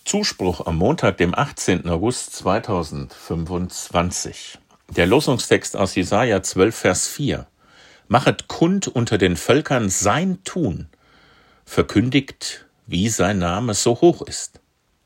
Zuspruch am Montag, dem 18. August 2025. Der Losungstext aus Jesaja 12, Vers 4. Machet kund unter den Völkern sein Tun, verkündigt, wie sein Name so hoch ist.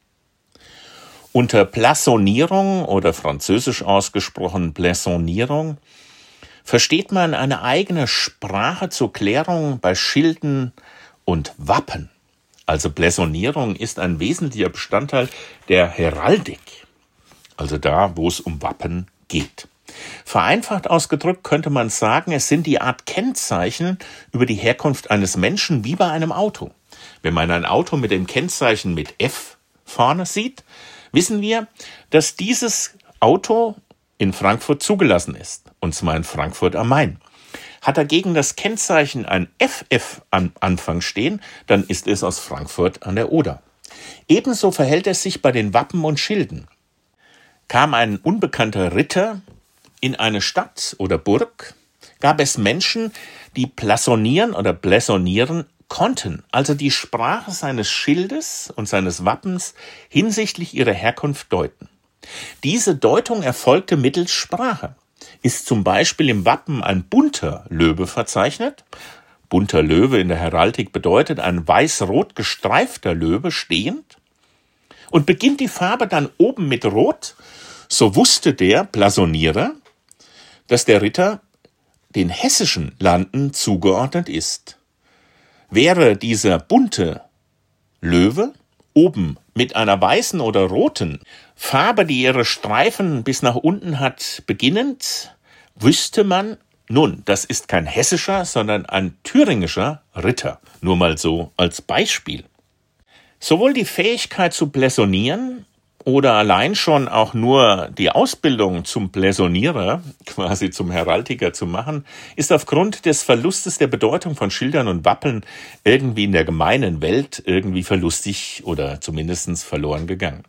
Unter Blasonierung oder französisch ausgesprochen Blasonierung versteht man eine eigene Sprache zur Klärung bei Schilden und Wappen. Also Blasonierung ist ein wesentlicher Bestandteil der Heraldik, also da, wo es um Wappen geht. Vereinfacht ausgedrückt könnte man sagen, es sind die Art Kennzeichen über die Herkunft eines Menschen wie bei einem Auto. Wenn man ein Auto mit dem Kennzeichen mit F vorne sieht, wissen wir, dass dieses Auto in Frankfurt zugelassen ist, und zwar in Frankfurt am Main. Hat dagegen das Kennzeichen ein FF am Anfang stehen, dann ist es aus Frankfurt an der Oder. Ebenso verhält es sich bei den Wappen und Schilden. Kam ein unbekannter Ritter in eine Stadt oder Burg, gab es Menschen, die blasonieren oder blasonieren konnten, also die Sprache seines Schildes und seines Wappens hinsichtlich ihrer Herkunft deuten. Diese Deutung erfolgte mittels Sprache. Ist zum Beispiel im Wappen ein bunter Löwe verzeichnet, bunter Löwe in der Heraldik bedeutet ein weiß-rot gestreifter Löwe stehend, und beginnt die Farbe dann oben mit Rot, so wusste der Blasonierer, dass der Ritter den hessischen Landen zugeordnet ist. Wäre dieser bunte Löwe oben mit einer weißen oder roten Farbe, die ihre Streifen bis nach unten hat, beginnend, wüsste man, nun, das ist kein hessischer, sondern ein thüringischer Ritter. Nur mal so als Beispiel. Sowohl die Fähigkeit zu blasonieren oder allein schon auch nur die Ausbildung zum Blasonierer, quasi zum Heraldiker zu machen, ist aufgrund des Verlustes der Bedeutung von Schildern und Wappen irgendwie in der gemeinen Welt irgendwie verlustig oder zumindest verloren gegangen.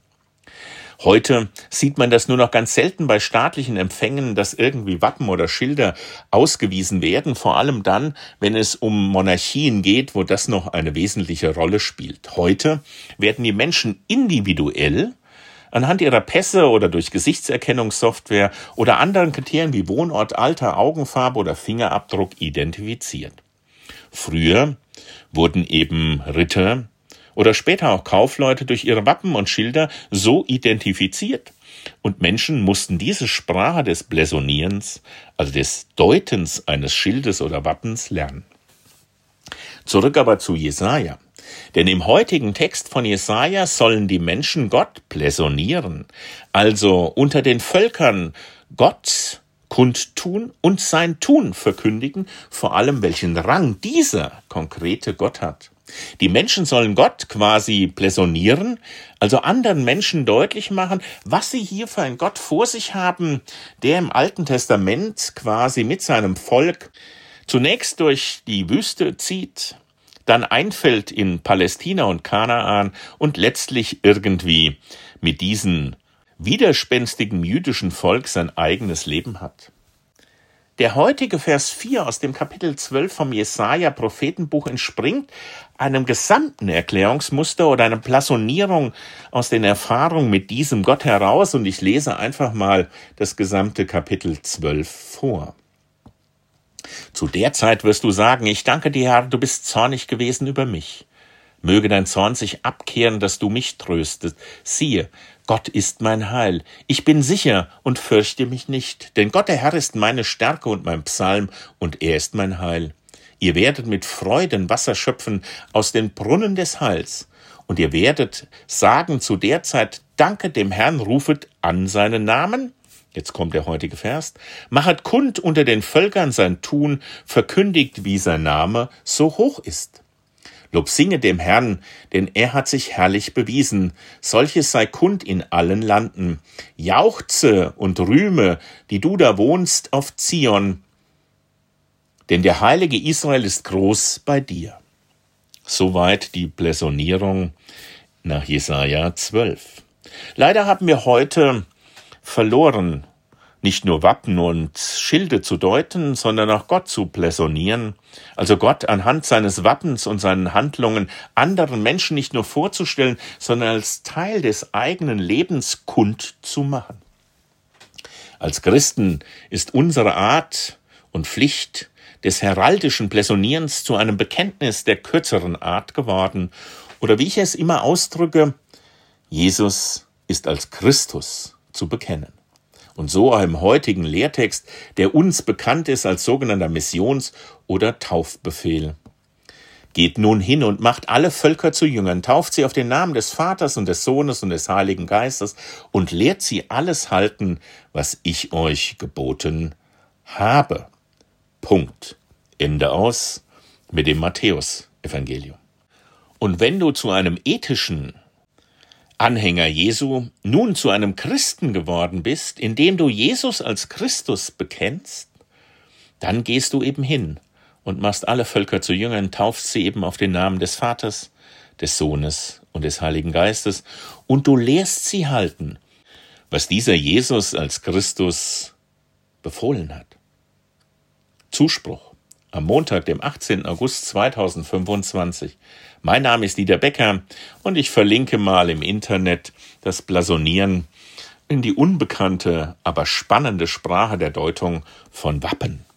Heute sieht man das nur noch ganz selten bei staatlichen Empfängen, dass irgendwie Wappen oder Schilder ausgewiesen werden, vor allem dann, wenn es um Monarchien geht, wo das noch eine wesentliche Rolle spielt. Heute werden die Menschen individuell anhand ihrer Pässe oder durch Gesichtserkennungssoftware oder anderen Kriterien wie Wohnort, Alter, Augenfarbe oder Fingerabdruck identifiziert. Früher wurden eben Ritter oder später auch Kaufleute durch ihre Wappen und Schilder so identifiziert. Und Menschen mussten diese Sprache des Blasonierens, also des Deutens eines Schildes oder Wappens, lernen. Zurück aber zu Jesaja. Denn im heutigen Text von Jesaja sollen die Menschen Gott blasonieren, also unter den Völkern Gott kundtun und sein Tun verkündigen, vor allem welchen Rang dieser konkrete Gott hat. Die Menschen sollen Gott quasi blasonieren, also anderen Menschen deutlich machen, was sie hier für einen Gott vor sich haben, der im Alten Testament quasi mit seinem Volk zunächst durch die Wüste zieht, dann einfällt in Palästina und Kanaan und letztlich irgendwie mit diesem widerspenstigen jüdischen Volk sein eigenes Leben hat. Der heutige Vers 4 aus dem Kapitel 12 vom Jesaja-Prophetenbuch entspringt einem gesamten Erklärungsmuster oder einer Blasonierung aus den Erfahrungen mit diesem Gott heraus, und ich lese einfach mal das gesamte Kapitel 12 vor. Zu der Zeit wirst du sagen, ich danke dir, Herr, du bist zornig gewesen über mich. Möge dein Zorn sich abkehren, dass du mich tröstest. Siehe, Gott ist mein Heil. Ich bin sicher und fürchte mich nicht. Denn Gott der Herr ist meine Stärke und mein Psalm, und er ist mein Heil. Ihr werdet mit Freuden Wasser schöpfen aus den Brunnen des Heils. Und ihr werdet sagen zu der Zeit, danke dem Herrn, rufet an seinen Namen. Jetzt kommt der heutige Vers. Machet kund unter den Völkern sein Tun, verkündigt, wie sein Name so hoch ist. Lob singe dem Herrn, denn er hat sich herrlich bewiesen. Solches sei kund in allen Landen. Jauchze und rühme, die du da wohnst auf Zion. Denn der Heilige Israel ist groß bei dir. Soweit die Blasonierung nach Jesaja 12. Leider haben wir heute verloren nicht nur Wappen und Schilde zu deuten, sondern auch Gott zu blasonieren, also Gott anhand seines Wappens und seinen Handlungen anderen Menschen nicht nur vorzustellen, sondern als Teil des eigenen Lebens kund zu machen. Als Christen ist unsere Art und Pflicht des heraldischen Blasonierens zu einem Bekenntnis der kürzeren Art geworden, oder wie ich es immer ausdrücke, Jesus ist als Christus zu bekennen. Und so auch im heutigen Lehrtext, der uns bekannt ist als sogenannter Missions- oder Taufbefehl. Geht nun hin und macht alle Völker zu Jüngern, tauft sie auf den Namen des Vaters und des Sohnes und des Heiligen Geistes und lehrt sie alles halten, was ich euch geboten habe. Punkt. Ende aus mit dem Matthäus-Evangelium. Und wenn du zu einem ethischen Anhänger Jesu nun zu einem Christen geworden bist, indem du Jesus als Christus bekennst, dann gehst du eben hin und machst alle Völker zu Jüngern, taufst sie eben auf den Namen des Vaters, des Sohnes und des Heiligen Geistes, und du lehrst sie halten, was dieser Jesus als Christus befohlen hat. Zuspruch am Montag, dem 18. August 2025. Mein Name ist Dieter Becker und ich verlinke mal im Internet das Blasonieren in die unbekannte, aber spannende Sprache der Deutung von Wappen.